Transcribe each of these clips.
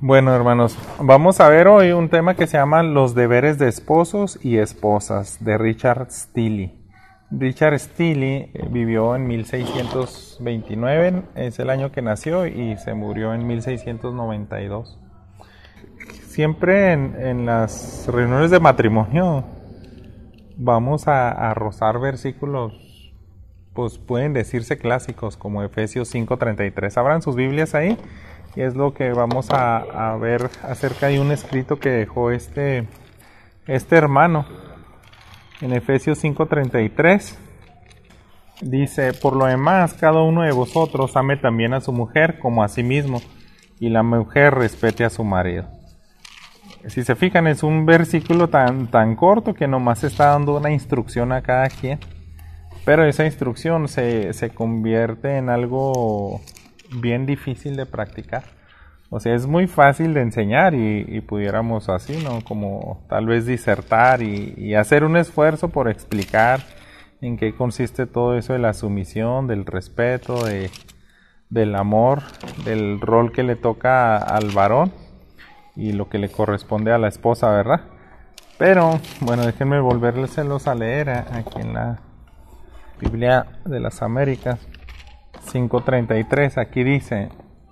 Bueno, hermanos, vamos a ver hoy un tema que se llama Los deberes de esposos y esposas, de Richard Steele. Richard Steele vivió en 1629, es el año que nació, y se murió en 1692. Siempre en las reuniones de matrimonio vamos a rozar versículos, pues pueden decirse clásicos, como Efesios 5:33. Abran sus Biblias ahí. Y es lo que vamos a ver acerca de un escrito que dejó este hermano. En Efesios 5:33 dice: por lo demás, cada uno de vosotros ame también a su mujer como a sí mismo, y la mujer respete a su marido. Si se fijan, es un versículo tan corto que nomás está dando una instrucción a cada quien, pero esa instrucción se convierte en algo bien difícil de practicar. O sea, es muy fácil de enseñar y pudiéramos así, ¿no? Como tal vez disertar y hacer un esfuerzo por explicar en qué consiste todo eso de la sumisión, del respeto, del amor, del rol que le toca al varón y lo que le corresponde a la esposa, ¿verdad? Pero, bueno, déjenme volvérselos a leer aquí en la Biblia de las Américas. 5:33, aquí dice: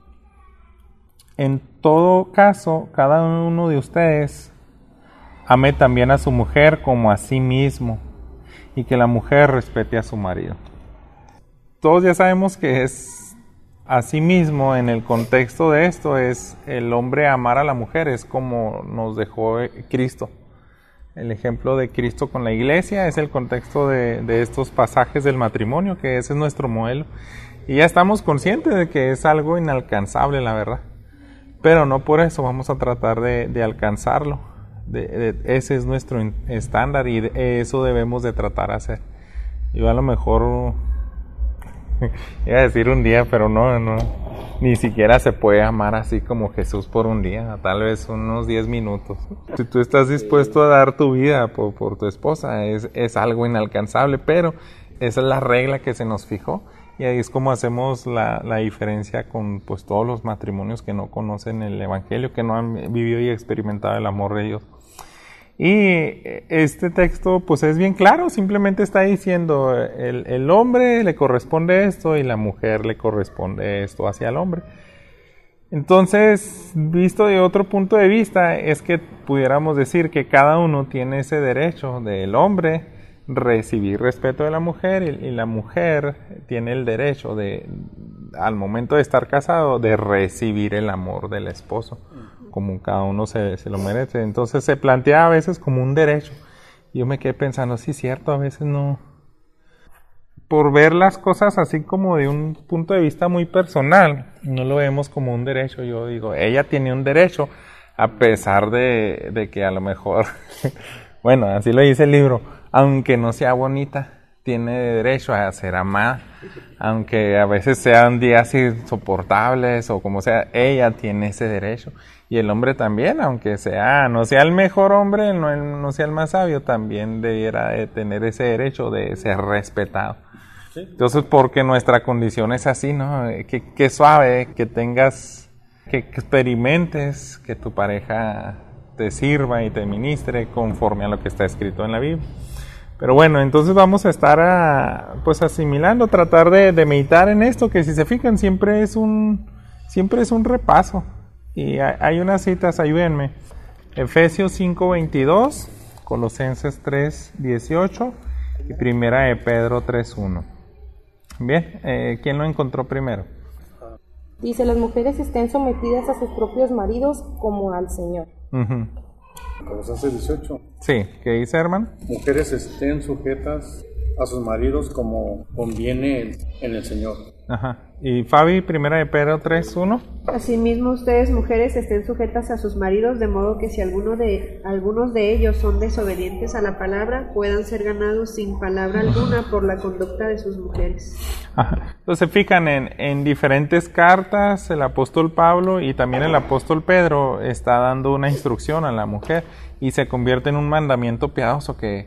en todo caso, cada uno de ustedes ame también a su mujer como a sí mismo, y que la mujer respete a su marido. Todos ya sabemos que es a sí mismo. En el contexto de esto es el hombre amar a la mujer, es como nos dejó Cristo. El ejemplo de Cristo con la iglesia es el contexto de estos pasajes del matrimonio, que ese es nuestro modelo. Y ya estamos conscientes de que es algo inalcanzable, la verdad. Pero no por eso vamos a tratar de alcanzarlo. Ese es nuestro estándar y eso debemos de tratar de hacer. Yo a lo mejor iba a decir un día, pero no, ni siquiera se puede amar así como Jesús por un día, tal vez unos 10 minutos. Si tú estás dispuesto a dar tu vida por tu esposa, es algo inalcanzable, pero esa es la regla que se nos fijó. Y ahí es como hacemos la diferencia con pues todos los matrimonios que no conocen el Evangelio, que no han vivido y experimentado el amor de Dios. Y este texto pues es bien claro, simplemente está diciendo el hombre le corresponde esto y la mujer le corresponde esto hacia el hombre. Entonces, visto de otro punto de vista, es que pudiéramos decir que cada uno tiene ese derecho del hombre recibir respeto de la mujer, y la mujer tiene el derecho al momento de estar casado, de recibir el amor del esposo, como cada uno se lo merece. Entonces se plantea a veces como un derecho. Yo me quedé pensando, sí, cierto, a veces no, por ver las cosas así como de un punto de vista muy personal, no lo vemos como un derecho. Yo digo, ella tiene un derecho, a pesar de que a lo mejor bueno, así lo dice el libro, aunque no sea bonita, tiene derecho a ser amada, aunque a veces sean días insoportables o como sea, ella tiene ese derecho. Y el hombre también, aunque no sea el mejor hombre, no sea el más sabio, también debiera de tener ese derecho de ser respetado. Entonces, porque nuestra condición es así, ¿no? Que suave, que experimentes, que tu pareja te sirva y te ministre conforme a lo que está escrito en la Biblia. Pero bueno, entonces vamos a estar asimilando, tratar de meditar en esto, que si se fijan siempre es un repaso. Y hay unas citas, ayúdenme. Efesios 5:22, Colosenses 3:18 y Primera de Pedro 3:1. Bien, ¿quién lo encontró primero? Dice: las mujeres estén sometidas a sus propios maridos como al Señor. Uh-huh. Colosenses 18. Sí, ¿qué dice, hermano? Mujeres estén sujetas a sus maridos como conviene en el Señor. Ajá. Y Fabi, Primera de Pedro 3:1. Asimismo, ustedes, mujeres, estén sujetas a sus maridos, de modo que si algunos de ellos son desobedientes a la palabra, puedan ser ganados sin palabra alguna por la conducta de sus mujeres. Ajá. Entonces se fijan en diferentes cartas, el apóstol Pablo y también el apóstol Pedro está dando una instrucción a la mujer y se convierte en un mandamiento piadoso que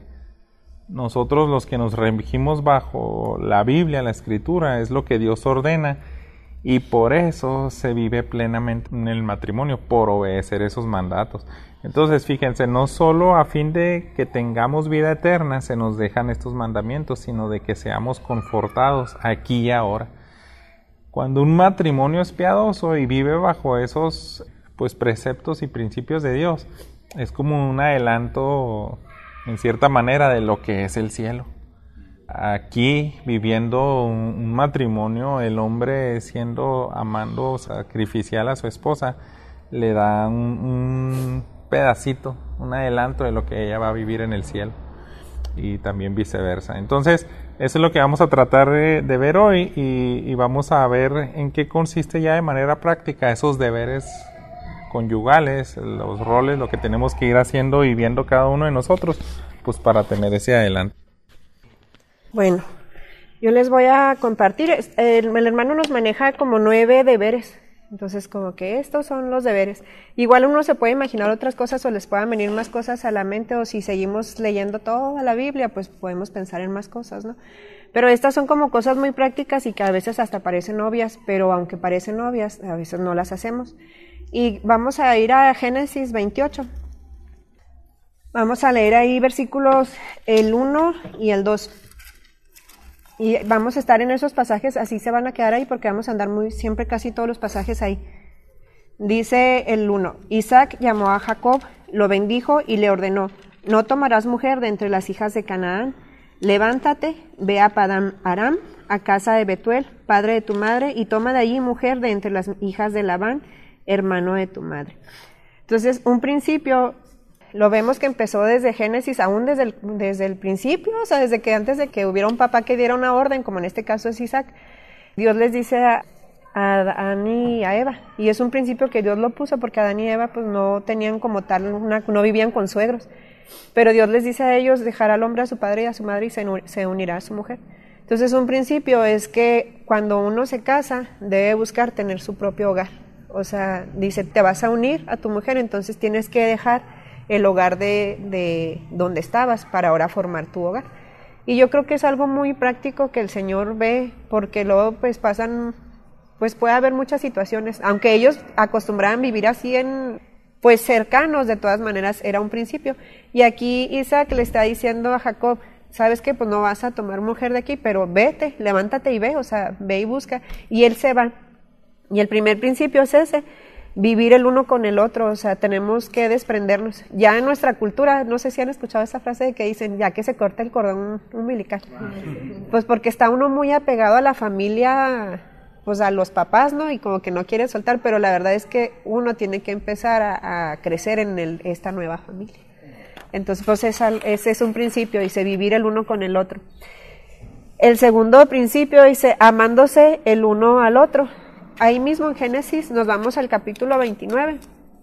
nosotros, los que nos regimos bajo la Biblia, la Escritura, es lo que Dios ordena, Y por eso se vive plenamente en el matrimonio, por obedecer esos mandatos. Entonces, fíjense, no solo a fin de que tengamos vida eterna se nos dejan estos mandamientos, sino de que seamos confortados aquí y ahora. Cuando un matrimonio es piadoso y vive bajo esos preceptos y principios de Dios, es como un adelanto, en cierta manera, de lo que es el cielo. Aquí, viviendo un matrimonio, el hombre amando sacrificial a su esposa, le da un pedacito, un adelanto de lo que ella va a vivir en el cielo, y también viceversa. Entonces, eso es lo que vamos a tratar de ver hoy, y vamos a ver en qué consiste ya de manera práctica esos deberes conyugales, los roles, lo que tenemos que ir haciendo y viendo cada uno de nosotros, pues para tener ese adelanto. Bueno, yo les voy a compartir, el hermano nos maneja como 9 deberes, entonces como que estos son los deberes. Igual uno se puede imaginar otras cosas o les puedan venir más cosas a la mente, o si seguimos leyendo toda la Biblia, pues podemos pensar en más cosas, ¿no? Pero estas son como cosas muy prácticas y que a veces hasta parecen obvias, pero aunque parecen obvias, a veces no las hacemos. Y vamos a ir a Génesis 28. Vamos a leer ahí versículos el 1 y el 2. Y vamos a estar en esos pasajes, así se van a quedar ahí porque vamos a andar siempre casi todos los pasajes ahí. Dice el 1, Isaac llamó a Jacob, lo bendijo y le ordenó, no tomarás mujer de entre las hijas de Canaán, levántate, ve a Padán Aram, a casa de Betuel, padre de tu madre, y toma de allí mujer de entre las hijas de Labán, hermano de tu madre. Entonces, un principio lo vemos que empezó desde Génesis, aún desde el principio, o sea, desde que antes de que hubiera un papá que diera una orden, como en este caso es Isaac, Dios les dice a Adán y a Eva, y es un principio que Dios lo puso porque Adán y Eva pues no tenían como tal, no vivían con suegros, pero Dios les dice a ellos dejar al hombre a su padre y a su madre y se unirá a su mujer. Entonces un principio es que cuando uno se casa debe buscar tener su propio hogar, o sea, dice te vas a unir a tu mujer, entonces tienes que dejar el hogar de donde estabas para ahora formar tu hogar. Y yo creo que es algo muy práctico que el Señor ve, porque luego pues puede haber muchas situaciones, aunque ellos acostumbraban vivir así pues cercanos, de todas maneras era un principio. Y aquí Isaac le está diciendo a Jacob, sabes que pues no vas a tomar mujer de aquí, pero vete, levántate y ve, o sea, ve y busca. Y él se va. Y el primer principio es ese, vivir el uno con el otro, o sea, tenemos que desprendernos. Ya en nuestra cultura, no sé si han escuchado esa frase de que dicen, ya que se corta el cordón umbilical. Pues porque está uno muy apegado a la familia, pues a los papás, ¿no? Y como que no quiere soltar, pero la verdad es que uno tiene que empezar a crecer en esta nueva familia. Entonces, pues ese es un principio, dice, vivir el uno con el otro. El segundo principio dice, amándose el uno al otro. Ahí mismo en Génesis nos vamos al capítulo 29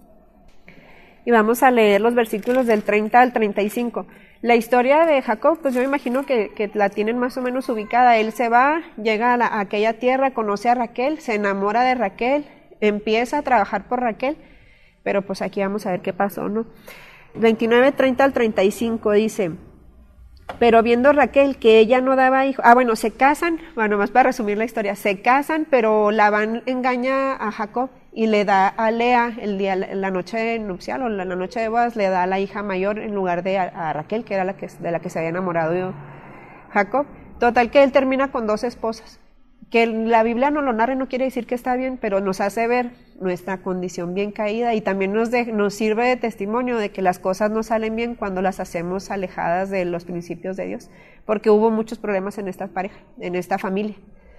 y vamos a leer los versículos del 30 al 35. La historia de Jacob, pues yo me imagino que la tienen más o menos ubicada. Él se va, llega a aquella tierra, conoce a Raquel, se enamora de Raquel, empieza a trabajar por Raquel, pero pues aquí vamos a ver qué pasó, ¿no? 29, 30 al 35 dice... Pero viendo Raquel que ella no daba hijo, se casan, más para resumir la historia, se casan, pero Labán engaña a Jacob y le da a Lea la noche nupcial o la noche de bodas, le da a la hija mayor en lugar de a Raquel, que era de la que se había enamorado Jacob. Total que él termina con 2 esposas. Que la Biblia no lo narre no quiere decir que está bien, pero nos hace ver nuestra condición bien caída y también nos sirve de testimonio de que las cosas no salen bien cuando las hacemos alejadas de los principios de Dios, porque hubo muchos problemas en esta pareja, en esta familia.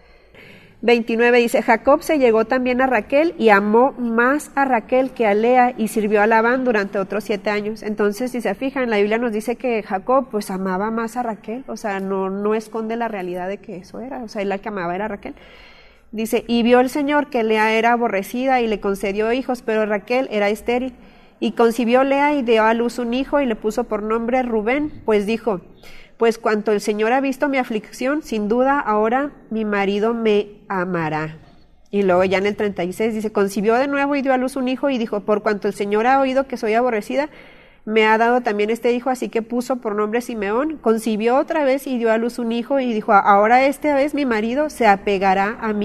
29 dice, Jacob se llegó también a Raquel y amó más a Raquel que a Lea y sirvió a Labán durante otros 7 años. Entonces, si se fijan, la Biblia nos dice que Jacob pues amaba más a Raquel, o sea, no esconde la realidad de que eso era, o sea, él la que amaba era Raquel. Dice, y vio el Señor que Lea era aborrecida y le concedió hijos, pero Raquel era estéril. Y concibió Lea y dio a luz un hijo y le puso por nombre Rubén, pues dijo, pues cuanto el Señor ha visto mi aflicción, sin duda ahora mi marido me amará. Y luego ya en el 36 dice, concibió de nuevo y dio a luz un hijo y dijo, por cuanto el Señor ha oído que soy aborrecida, me ha dado también este hijo, así que puso por nombre Simeón. Concibió otra vez y dio a luz un hijo y dijo, ahora esta vez mi marido se apegará a mí.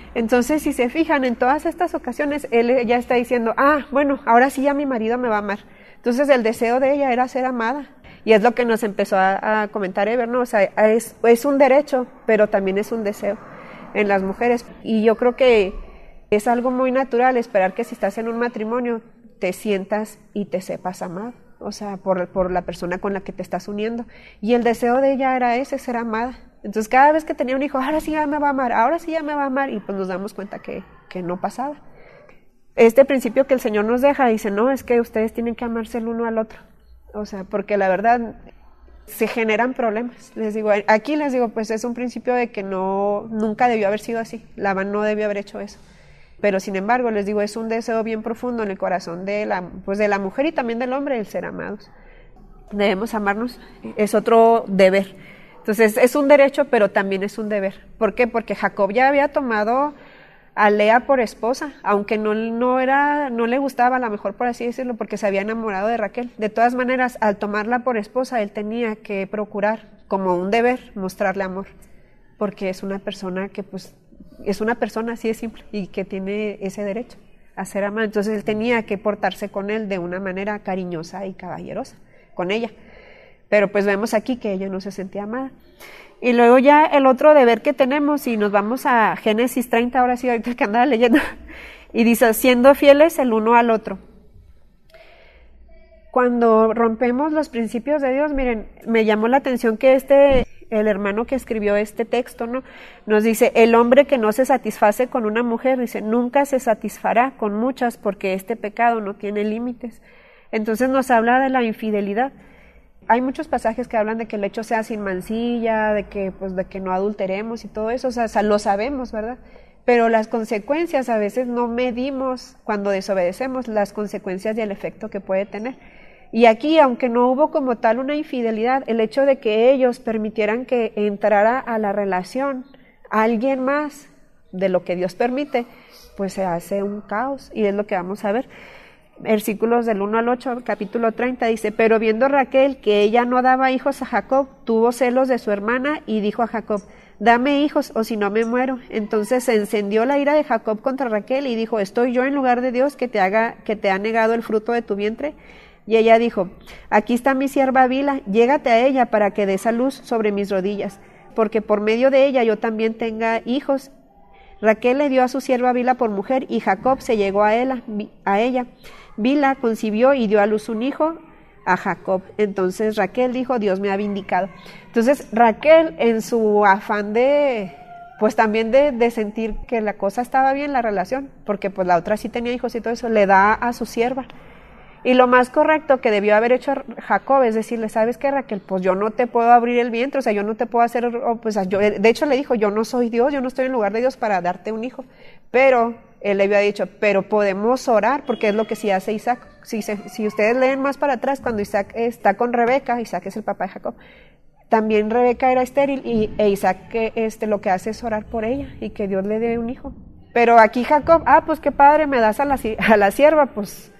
Entonces, si se fijan, en todas estas ocasiones, él ya está diciendo, bueno, ahora sí ya mi marido me va a amar. Entonces, el deseo de ella era ser amada. Y es lo que nos empezó a comentar Ever, ¿no? O sea, es un derecho, pero también es un deseo en las mujeres. Y yo creo que es algo muy natural esperar que si estás en un matrimonio, te sientas y te sepas amado. O sea, por la persona con la que te estás uniendo. Y el deseo de ella era ese, ser amada. Entonces, cada vez que tenía un hijo, ahora sí ya me va a amar, ahora sí ya me va a amar, y pues nos damos cuenta que no pasaba. Este principio que el Señor nos deja, dice, no, es que ustedes tienen que amarse el uno al otro. O sea, porque la verdad, se generan problemas. Aquí les digo, pues es un principio de que nunca debió haber sido así. Labán no debió haber hecho eso. Pero sin embargo, les digo, es un deseo bien profundo en el corazón de la mujer y también del hombre, el ser amados. Debemos amarnos, es otro deber. Entonces, es un derecho, pero también es un deber. ¿Por qué? Porque Jacob ya había tomado a Lea por esposa, aunque no le gustaba, a lo mejor por así decirlo, porque se había enamorado de Raquel. De todas maneras, al tomarla por esposa, él tenía que procurar, como un deber, mostrarle amor, porque es una persona que, pues, es una persona así de simple y que tiene ese derecho a ser amada. Entonces, él tenía que portarse con él de una manera cariñosa y caballerosa, con ella. Pero pues vemos aquí que ella no se sentía amada. Y luego ya el otro deber que tenemos, y nos vamos a Génesis 30, ahora sí, ahorita que andaba leyendo, y dice, siendo fieles el uno al otro. Cuando rompemos los principios de Dios, miren, me llamó la atención que el hermano que escribió este texto, ¿no? Nos dice, el hombre que no se satisface con una mujer, dice, nunca se satisfará con muchas, porque este pecado no tiene límites. Entonces nos habla de la infidelidad. Hay muchos pasajes que hablan de que el hecho sea sin mancilla, de que no adulteremos y todo eso, o sea, lo sabemos, ¿verdad? Pero las consecuencias a veces no medimos cuando desobedecemos las consecuencias y el efecto que puede tener. Y aquí, aunque no hubo como tal una infidelidad, el hecho de que ellos permitieran que entrara a la relación alguien más de lo que Dios permite, pues se hace un caos, y es lo que vamos a ver. Versículos del 1 al 8, capítulo 30, dice, pero viendo Raquel que ella no daba hijos a Jacob, tuvo celos de su hermana y dijo a Jacob, dame hijos o si no me muero. Entonces se encendió la ira de Jacob contra Raquel y dijo, ¿estoy yo en lugar de Dios que te ha negado el fruto de tu vientre? Y ella dijo, aquí está mi sierva Bila, llégate a ella para que des a luz sobre mis rodillas, porque por medio de ella yo también tenga hijos. Raquel le dio a su sierva Bila por mujer y Jacob se llegó a ella. Bila concibió y dio a luz un hijo a Jacob. Entonces Raquel dijo, Dios me ha vindicado. Entonces Raquel, en su afán pues también de sentir que la cosa estaba bien, la relación, porque pues la otra sí tenía hijos y todo eso, le da a su sierva. Y lo más correcto que debió haber hecho Jacob es decirle, ¿sabes qué, Raquel? Pues yo no te puedo abrir el vientre, o sea, yo no te puedo hacer, de hecho le dijo, yo no soy Dios, yo no estoy en lugar de Dios para darte un hijo. Pero él le había dicho, pero podemos orar, porque es lo que sí hace Isaac. Si ustedes leen más para atrás, cuando Isaac está con Rebeca, Isaac es el papá de Jacob, también Rebeca era estéril e Isaac lo que hace es orar por ella y que Dios le dé un hijo. Pero aquí Jacob, pues qué padre, me das a la sierva, pues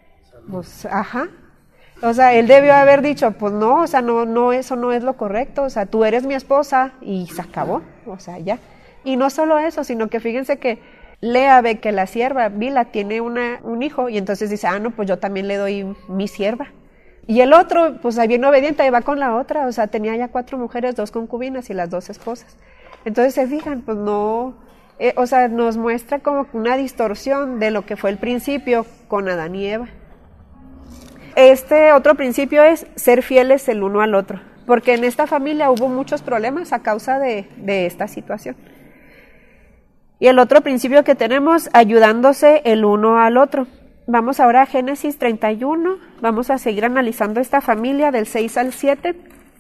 ajá. O sea, él debió haber dicho, pues no, o sea, no, eso no es lo correcto, o sea, tú eres mi esposa y se acabó, o sea, ya. Y no solo eso, sino que fíjense que Lea ve que la sierva Bila tiene un hijo y entonces dice, no, pues yo también le doy mi sierva. Y el otro, pues ahí bien obediente, ahí va con la otra, o sea, tenía ya 4 mujeres, 2 concubinas y las 2 esposas. Entonces se fijan, pues no, o sea, nos muestra como una distorsión de lo que fue el principio con Adán y Eva. Este otro principio es ser fieles el uno al otro, porque en esta familia hubo muchos problemas a causa de esta situación. Y el otro principio que tenemos, ayudándose el uno al otro. Vamos ahora a Génesis 31, vamos a seguir analizando esta familia del 6 al 7.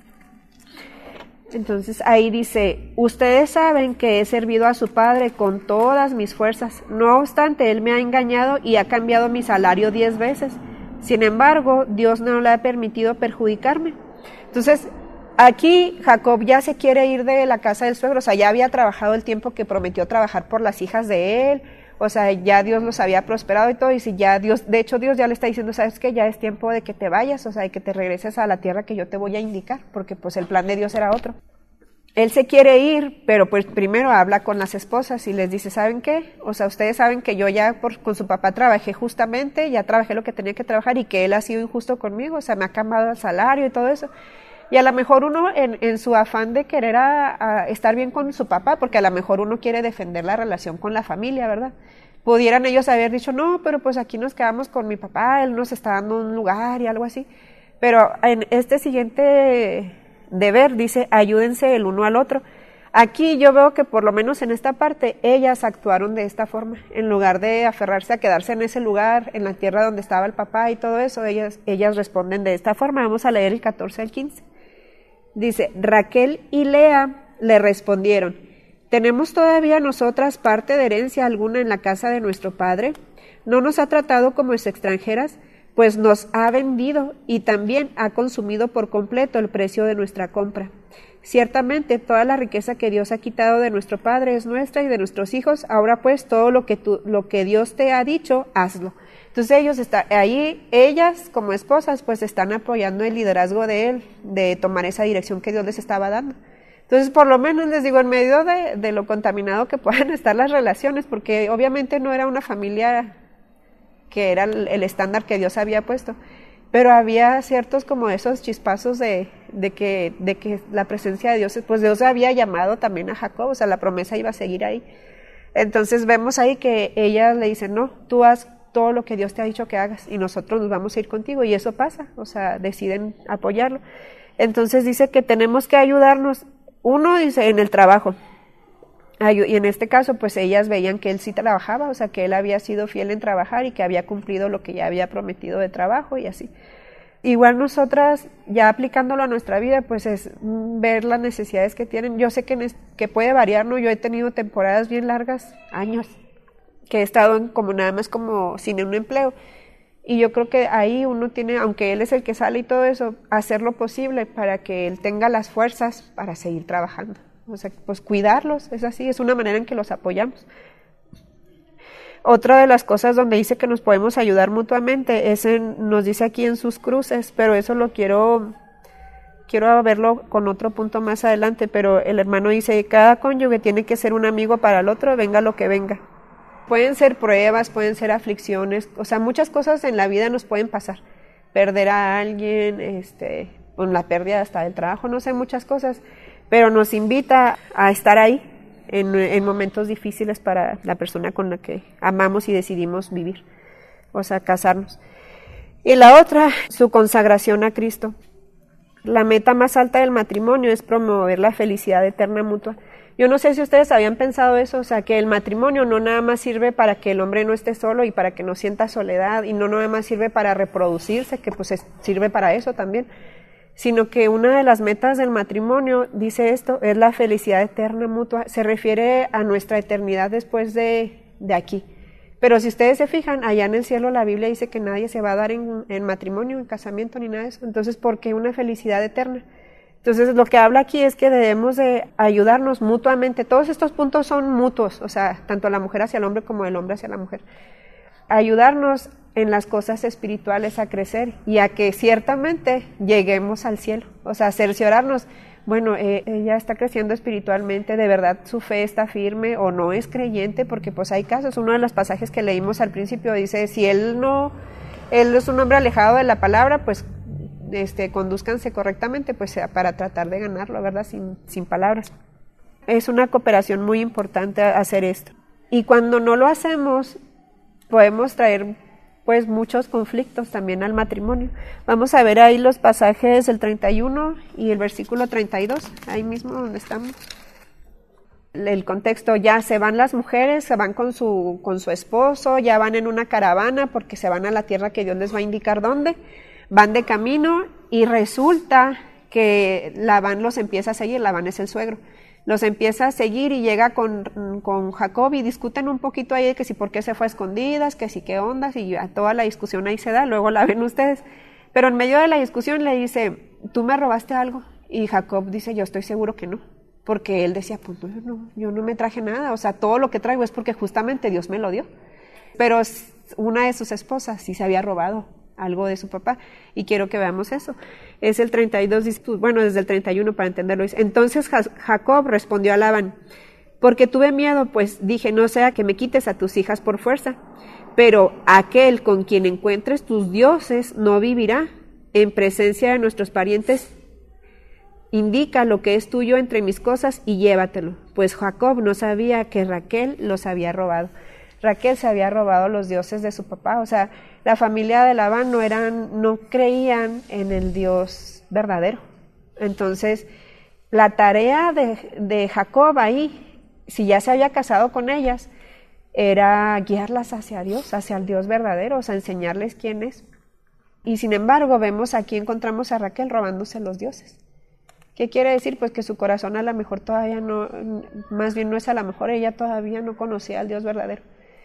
Entonces ahí dice, ustedes saben que he servido a su padre con todas mis fuerzas, no obstante él me ha engañado y ha cambiado mi salario 10 veces. Sin embargo, Dios no le ha permitido perjudicarme. Entonces, aquí Jacob ya se quiere ir de la casa del suegro, o sea, ya había trabajado el tiempo que prometió trabajar por las hijas de él, o sea, ya Dios los había prosperado y todo, y si ya Dios ya le está diciendo, sabes que ya es tiempo de que te vayas, o sea, de que te regreses a la tierra que yo te voy a indicar, porque pues el plan de Dios era otro. él se quiere ir, pero pues primero habla con las esposas y les dice, ¿saben qué? O sea, ustedes saben que yo ya con su papá trabajé justamente, ya trabajé lo que tenía que trabajar y que él ha sido injusto conmigo, o sea, me ha cambiado el salario y todo eso. Y a lo mejor uno en su afán de querer a estar bien con su papá, porque a lo mejor uno quiere defender la relación con la familia, ¿verdad? Pudieran ellos haber dicho, no, pero pues aquí nos quedamos con mi papá, él nos está dando un lugar y algo así. Pero en este siguiente deber dice, ayúdense el uno al otro. Aquí yo veo que por lo menos en esta parte ellas actuaron de esta forma, en lugar de aferrarse a quedarse en ese lugar, en la tierra donde estaba el papá y todo eso, ellas responden de esta forma. Vamos a leer el 14 al 15. Dice, Raquel y Lea le respondieron, ¿tenemos todavía nosotras parte de herencia alguna en la casa de nuestro padre? ¿No nos ha tratado como extranjeras? Pues nos ha vendido y también ha consumido por completo el precio de nuestra compra. Ciertamente toda la riqueza que Dios ha quitado de nuestro padre es nuestra y de nuestros hijos. Ahora pues todo lo que Dios te ha dicho, hazlo. Entonces ellas como esposas pues están apoyando el liderazgo de él, de tomar esa dirección que Dios les estaba dando. Entonces por lo menos les digo, en medio de lo contaminado que puedan estar las relaciones, porque obviamente no era una familia que era el estándar que Dios había puesto, pero había ciertos como esos chispazos de que la presencia de Dios, pues Dios había llamado también a Jacob, o sea, la promesa iba a seguir ahí. Entonces vemos ahí que ella le dice, no, tú haz todo lo que Dios te ha dicho que hagas y nosotros nos vamos a ir contigo, y eso pasa, o sea, deciden apoyarlo. Entonces dice que tenemos que ayudarnos, uno dice en el trabajo, y en este caso pues ellas veían que él sí trabajaba, o sea, que él había sido fiel en trabajar y que había cumplido lo que ya había prometido de trabajo y así. Igual nosotras, ya aplicándolo a nuestra vida, pues es ver las necesidades que tienen. Yo sé que puede variar, ¿no? Yo he tenido temporadas bien largas, años, que he estado como nada más como sin un empleo. Y yo creo que ahí uno tiene, aunque él es el que sale y todo eso, hacer lo posible para que él tenga las fuerzas para seguir trabajando. O sea, pues cuidarlos, es así, es una manera en que los apoyamos. Otra de las cosas donde dice que nos podemos ayudar mutuamente nos dice aquí en sus cruces, pero eso lo quiero verlo con otro punto más adelante, pero el hermano dice, cada cónyuge tiene que ser un amigo para el otro, venga lo que venga. Pueden ser pruebas, pueden ser aflicciones, o sea, muchas cosas en la vida nos pueden pasar. Perder a alguien, con la pérdida hasta del trabajo, no sé, muchas cosas, pero nos invita a estar ahí en momentos difíciles para la persona con la que amamos y decidimos vivir, o sea, casarnos. Y la otra, su consagración a Cristo. La meta más alta del matrimonio es promover la felicidad eterna mutua. Yo no sé si ustedes habían pensado eso, o sea, que el matrimonio no nada más sirve para que el hombre no esté solo y para que no sienta soledad, y no nada más sirve para reproducirse, que pues sirve para eso también, sino que una de las metas del matrimonio, dice esto, es la felicidad eterna mutua. Se refiere a nuestra eternidad después de aquí. Pero si ustedes se fijan, allá en el cielo la Biblia dice que nadie se va a dar en matrimonio, en casamiento, ni nada de eso. Entonces, ¿por qué una felicidad eterna? Entonces, lo que habla aquí es que debemos de ayudarnos mutuamente. Todos estos puntos son mutuos, o sea, tanto la mujer hacia el hombre como el hombre hacia la mujer. Ayudarnos en las cosas espirituales a crecer y a que ciertamente lleguemos al cielo, o sea, cerciorarnos, bueno, ella está creciendo espiritualmente, de verdad su fe está firme o no es creyente, porque pues hay casos. Uno de los pasajes que leímos al principio dice, si él es un hombre alejado de la palabra, pues condúzcanse correctamente, pues para tratar de ganarlo, ¿verdad? Sin palabras. Es una cooperación muy importante hacer esto. Y cuando no lo hacemos, podemos traer pues muchos conflictos también al matrimonio. Vamos a ver ahí los pasajes del 31 y el versículo 32, ahí mismo donde estamos. El contexto, ya se van las mujeres, se van con su esposo, ya van en una caravana porque se van a la tierra que Dios les va a indicar dónde, van de camino y resulta que Labán los empieza a seguir. Labán es el suegro. Los empieza a seguir y llega con Jacob y discuten un poquito ahí de que si por qué se fue a escondidas, que si qué ondas, y toda la discusión ahí se da, luego la ven ustedes. Pero en medio de la discusión le dice, ¿tú me robaste algo? Y Jacob dice, yo estoy seguro que no, porque él decía, pues yo no me traje nada, o sea, todo lo que traigo es porque justamente Dios me lo dio. Pero una de sus esposas sí se había robado algo de su papá, y quiero que veamos eso. Es el 32, bueno, desde el 31 para entenderlo. Entonces Jacob respondió a Labán: porque tuve miedo, pues dije, no sea que me quites a tus hijas por fuerza, pero aquel con quien encuentres tus dioses no vivirá. En presencia de nuestros parientes, indica lo que es tuyo entre mis cosas y llévatelo. Pues Jacob no sabía que Raquel los había robado. Raquel se había robado los dioses de su papá. O sea, la familia de Labán no creían en el Dios verdadero. Entonces, la tarea de Jacob ahí, si ya se había casado con ellas, era guiarlas hacia Dios, hacia el Dios verdadero, o sea, enseñarles quién es. Y sin embargo, aquí encontramos a Raquel robándose los dioses. ¿Qué quiere decir? Pues que su corazón a lo mejor todavía no, más bien no es a lo mejor, ella todavía no conocía al Dios verdadero.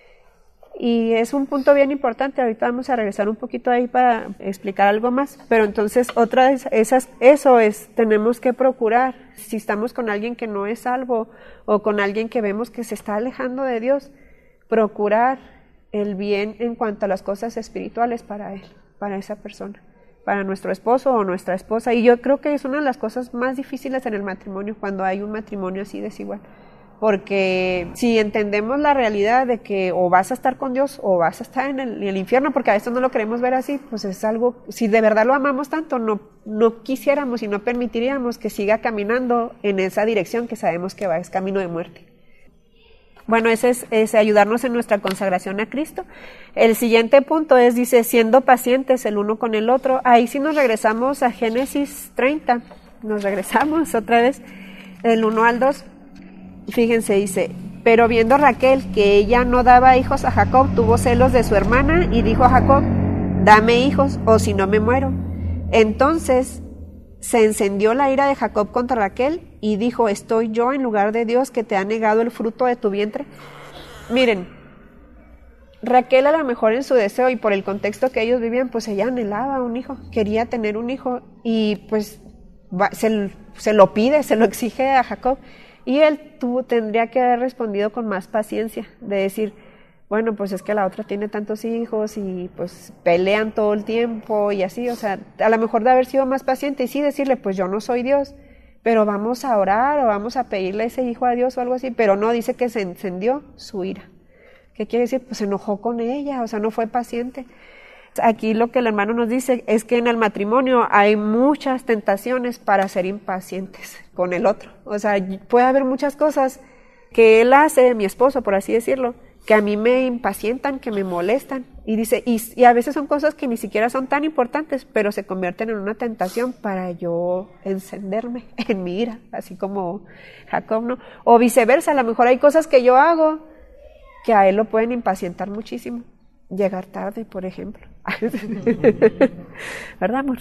Y es un punto bien importante, ahorita vamos a regresar un poquito ahí para explicar algo más, pero entonces otra de eso es, tenemos que procurar, si estamos con alguien que no es salvo o con alguien que vemos que se está alejando de Dios, procurar el bien en cuanto a las cosas espirituales para él, para esa persona, para nuestro esposo o nuestra esposa. Y yo creo que es una de las cosas más difíciles en el matrimonio, cuando hay un matrimonio así desigual. Porque si entendemos la realidad de que o vas a estar con Dios o vas a estar en el infierno, porque a veces no lo queremos ver así, pues es algo, si de verdad lo amamos tanto, no quisiéramos y no permitiríamos que siga caminando en esa dirección que sabemos que es camino de muerte. Bueno, ese es ayudarnos en nuestra consagración a Cristo. El siguiente punto dice, siendo pacientes el uno con el otro. Ahí sí nos regresamos a Génesis 30, nos regresamos otra vez, del 1 al 2. Fíjense, dice, pero viendo Raquel que ella no daba hijos a Jacob, tuvo celos de su hermana y dijo a Jacob, dame hijos o si no me muero. Entonces se encendió la ira de Jacob contra Raquel y dijo, ¿estoy yo en lugar de Dios que te ha negado el fruto de tu vientre? Miren, Raquel a lo mejor en su deseo y por el contexto que ellos vivían, pues ella anhelaba un hijo, quería tener un hijo y pues se lo pide, se lo exige a Jacob. Y él tendría que haber respondido con más paciencia, de decir, bueno, pues es que la otra tiene tantos hijos y pues pelean todo el tiempo y así, o sea, a lo mejor de haber sido más paciente y sí decirle, pues yo no soy Dios, pero vamos a orar o vamos a pedirle ese hijo a Dios o algo así, pero no, dice que se encendió su ira. ¿Qué quiere decir? Pues se enojó con ella, o sea, no fue paciente. Aquí lo que el hermano nos dice es que en el matrimonio hay muchas tentaciones para ser impacientes con el otro. O sea, puede haber muchas cosas que él hace, mi esposo, por así decirlo, que a mí me impacientan, que me molestan. Y dice, y a veces son cosas que ni siquiera son tan importantes, pero se convierten en una tentación para yo encenderme en mi ira, así como Jacob, ¿no? O viceversa, a lo mejor hay cosas que yo hago que a él lo pueden impacientar muchísimo. Llegar tarde, por ejemplo. ¿Verdad, amor?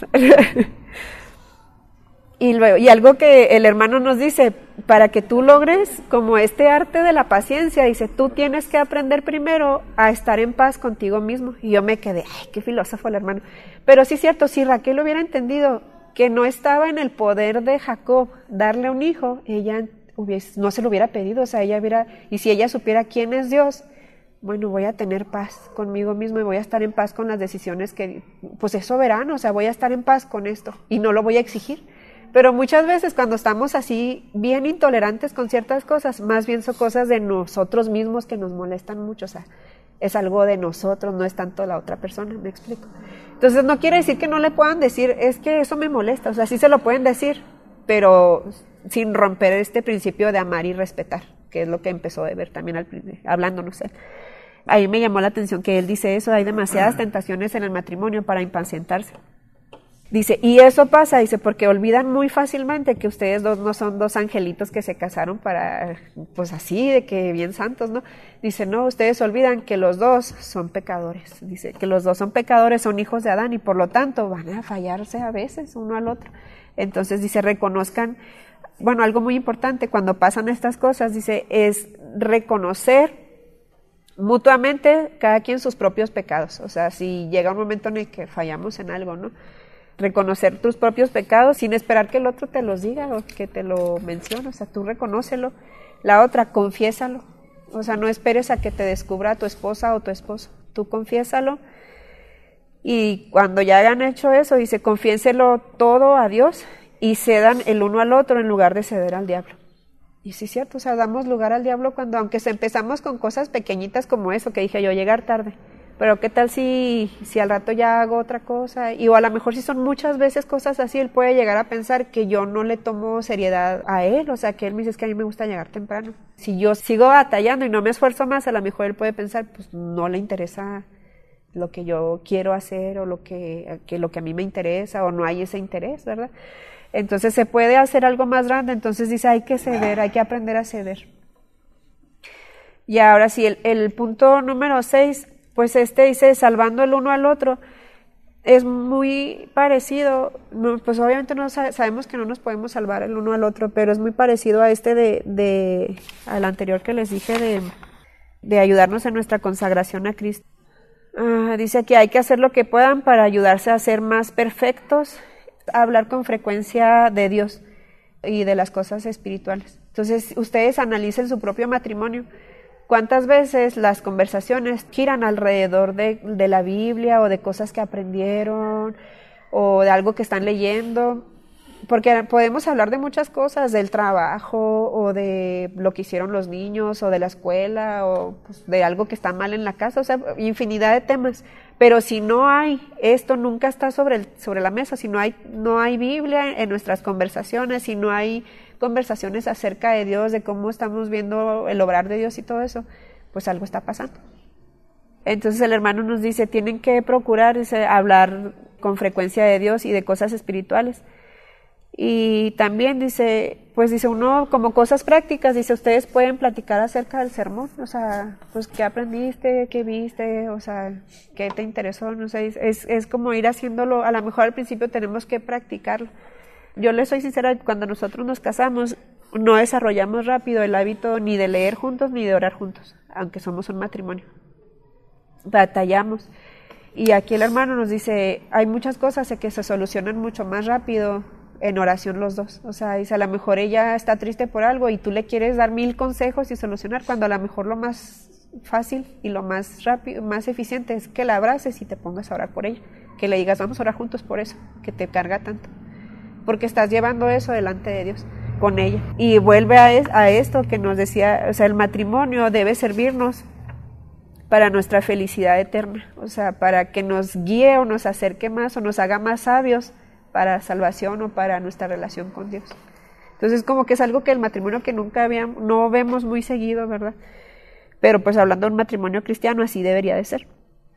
Y algo que el hermano nos dice, para que tú logres como este arte de la paciencia, dice, tú tienes que aprender primero a estar en paz contigo mismo. Y yo me quedé, ay, qué filósofo el hermano. Pero sí es cierto, si Raquel hubiera entendido que no estaba en el poder de Jacob darle un hijo, ella no se lo hubiera pedido, o sea, y si ella supiera quién es Dios, bueno, voy a tener paz conmigo mismo y voy a estar en paz con las decisiones que, pues es soberano, o sea, voy a estar en paz con esto y no lo voy a exigir. Pero muchas veces cuando estamos así bien intolerantes con ciertas cosas, más bien son cosas de nosotros mismos que nos molestan mucho, o sea, es algo de nosotros, no es tanto la otra persona, ¿me explico? Entonces no quiere decir que no le puedan decir, es que eso me molesta, o sea, sí se lo pueden decir, pero sin romper este principio de amar y respetar, que es lo que empezó a ver también hablándonos él. Ahí me llamó la atención que él dice eso, hay demasiadas tentaciones en el matrimonio para impacientarse. Dice, y eso pasa, dice, porque olvidan muy fácilmente que ustedes dos no son dos angelitos que se casaron para, pues así, de que bien santos, ¿no? Dice, no, ustedes olvidan que los dos son pecadores. Dice, que los dos son pecadores, son hijos de Adán y por lo tanto van a fallarse a veces uno al otro. Entonces dice, reconozcan, bueno, algo muy importante cuando pasan estas cosas, dice, es reconocer mutuamente cada quien sus propios pecados. O sea, si llega un momento en el que fallamos en algo, ¿no? Reconocer tus propios pecados sin esperar que el otro te los diga o que te lo mencione, o sea, tú reconócelo. La otra, confiésalo, o sea, no esperes a que te descubra tu esposa o tu esposo, tú confiésalo Y cuando ya hayan hecho eso, dice, confiéselo todo a Dios y cedan el uno al otro en lugar de ceder al diablo. Y sí es cierto, o sea, damos lugar al diablo cuando, aunque empezamos con cosas pequeñitas como eso, que dije yo, llegar tarde. Pero qué tal si al rato ya hago otra cosa, y o a lo mejor si son muchas veces cosas así, él puede llegar a pensar que yo no le tomo seriedad a él, o sea, que él me dice es que a mí me gusta llegar temprano. Si yo sigo batallando y no me esfuerzo más, a lo mejor él puede pensar, pues no le interesa lo que yo quiero hacer, o lo que a mí me interesa, o no hay ese interés, ¿verdad? Entonces se puede hacer algo más grande, entonces dice hay que ceder, hay que aprender a ceder. Y ahora sí, el punto número 6, pues dice, salvando el uno al otro, es muy parecido, pues obviamente no sabemos que no nos podemos salvar el uno al otro, pero es muy parecido a al anterior que les dije de ayudarnos en nuestra consagración a Cristo. Dice que hay que hacer lo que puedan para ayudarse a ser más perfectos, hablar con frecuencia de Dios y de las cosas espirituales. Entonces, ustedes analicen su propio matrimonio. ¿Cuántas veces las conversaciones giran alrededor de la Biblia o de cosas que aprendieron o de algo que están leyendo? Porque podemos hablar de muchas cosas, del trabajo o de lo que hicieron los niños o de la escuela o pues, de algo que está mal en la casa, o sea, infinidad de temas. Pero si no hay, esto nunca está sobre la mesa, si no hay Biblia en nuestras conversaciones, si no hay conversaciones acerca de Dios, de cómo estamos viendo el obrar de Dios y todo eso, pues algo está pasando. Entonces el hermano nos dice, tienen que procurar hablar con frecuencia de Dios y de cosas espirituales. Y también dice uno como cosas prácticas, dice, ustedes pueden platicar acerca del sermón, o sea, pues qué aprendiste, qué viste, o sea, qué te interesó, no sé, es como ir haciéndolo, a lo mejor al principio tenemos que practicarlo. Yo les soy sincera, cuando nosotros nos casamos, no desarrollamos rápido el hábito ni de leer juntos ni de orar juntos, aunque somos un matrimonio. Batallamos. Y aquí el hermano nos dice, hay muchas cosas que se solucionan mucho más rápido en oración los dos. O sea, dice, a lo mejor ella está triste por algo y tú le quieres dar 1000 consejos y solucionar, cuando a lo mejor lo más fácil y lo más rápido, más eficiente es que la abraces y te pongas a orar por ella. Que le digas, vamos a orar juntos por eso, que te carga tanto. Porque estás llevando eso delante de Dios con ella. Y vuelve a esto que nos decía, o sea, el matrimonio debe servirnos para nuestra felicidad eterna, o sea, para que nos guíe o nos acerque más o nos haga más sabios para salvación o para nuestra relación con Dios. Entonces como que es algo que el matrimonio que no vemos muy seguido, ¿verdad? Pero pues hablando de un matrimonio cristiano, así debería de ser.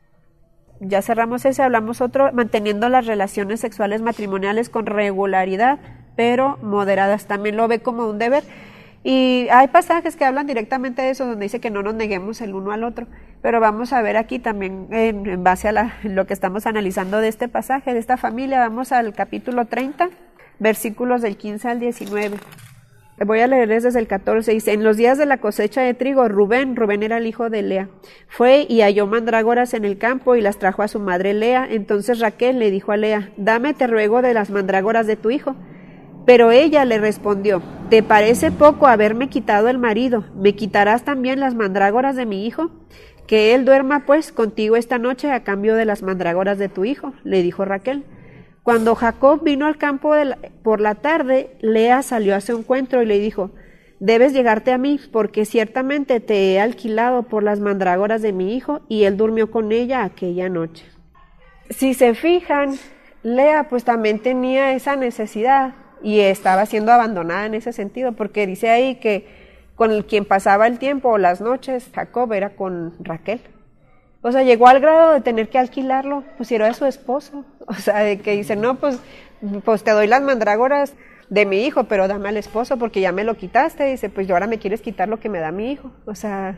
Ya cerramos ese, hablamos otro, manteniendo las relaciones sexuales matrimoniales con regularidad, pero moderadas. También lo ve como un deber. Y hay pasajes que hablan directamente de eso, donde dice que no nos neguemos el uno al otro. Pero vamos a ver aquí también, en base a lo que estamos analizando de este pasaje, de esta familia, vamos al capítulo 30, versículos del 15 al 19. Voy a leerles desde el 14, dice, en los días de la cosecha de trigo, Rubén era el hijo de Lea, fue y halló mandrágoras en el campo y las trajo a su madre Lea. Entonces Raquel le dijo a Lea, dame, te ruego, de las mandrágoras de tu hijo. Pero ella le respondió, ¿te parece poco haberme quitado el marido? ¿Me quitarás también las mandrágoras de mi hijo? Que él duerma pues contigo esta noche a cambio de las mandrágoras de tu hijo, le dijo Raquel. Cuando Jacob vino al campo por la tarde, Lea salió a su encuentro y le dijo, debes llegarte a mí, porque ciertamente te he alquilado por las mandrágoras de mi hijo, y él durmió con ella aquella noche. Si se fijan, Lea pues también tenía esa necesidad y estaba siendo abandonada en ese sentido, porque dice ahí que con quien pasaba el tiempo o las noches, Jacob, era con Raquel. O sea, llegó al grado de tener que alquilarlo, pues si era su esposo. O sea, de que dice, no, pues te doy las mandrágoras de mi hijo, pero dame al esposo porque ya me lo quitaste. Dice, pues yo ahora me quieres quitar lo que me da mi hijo. O sea,